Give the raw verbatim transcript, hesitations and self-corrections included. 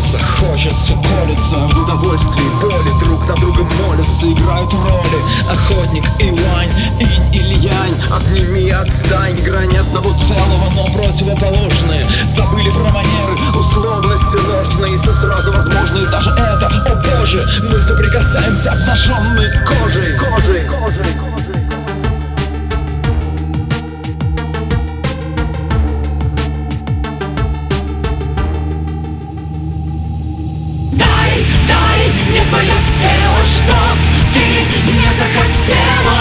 колется, хочется колется. В удовольствии и боли друг на друга молятся, играют роли охотник и лань, инь или янь. Отними, отстань, грань одного целого, но противоположные. Забыли про манеры, условности ложные, все сразу возможно, и даже это, о боже, мы соприкасаемся обнаженной кожей, кожей, кожей, кожей. Дай, дай мне твое тело, что ты не захотела.